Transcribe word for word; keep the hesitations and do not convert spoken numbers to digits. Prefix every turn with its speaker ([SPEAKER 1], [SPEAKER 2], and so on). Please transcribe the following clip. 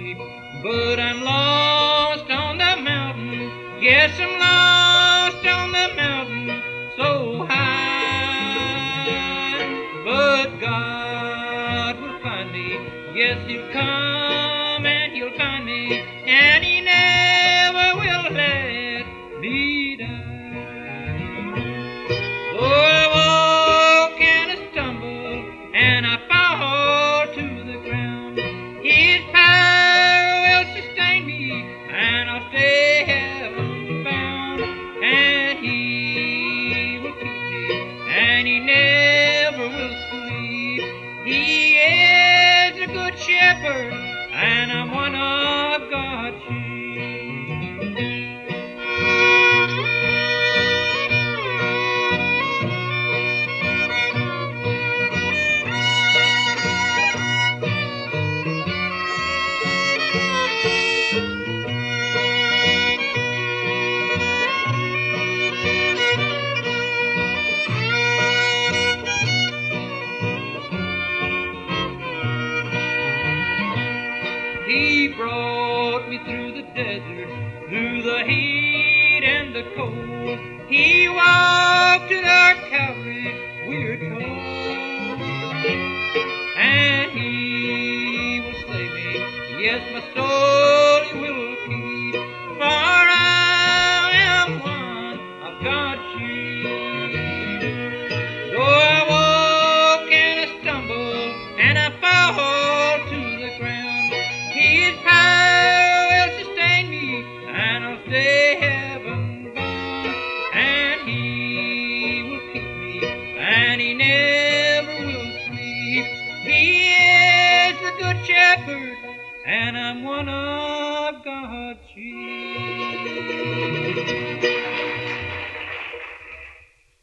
[SPEAKER 1] sheep. But I'm lost on the mountain, yes, I'm lost on the mountain so high. But God will find me, yes, He'll come and He'll find me, and He never will let me die. Though I walk and I stumble and I fall to the ground, His power will sustain me and I'll stay heaven bound. And He will keep me and He never will sleep. He is a good shepherd and I'm one of God's sheep. He brought me through the desert, through the heat and the cold. He walked to dark Calvary, we're told. And He will save me, yes, my soul He will keep. For I am one of God's sheep. Though I walk and I stumble and I fall to the ground, His power will sustain me and I'll stay heaven bound. And He will keep me and He never will sleep. He is the good shepherd and I'm one of God's sheep.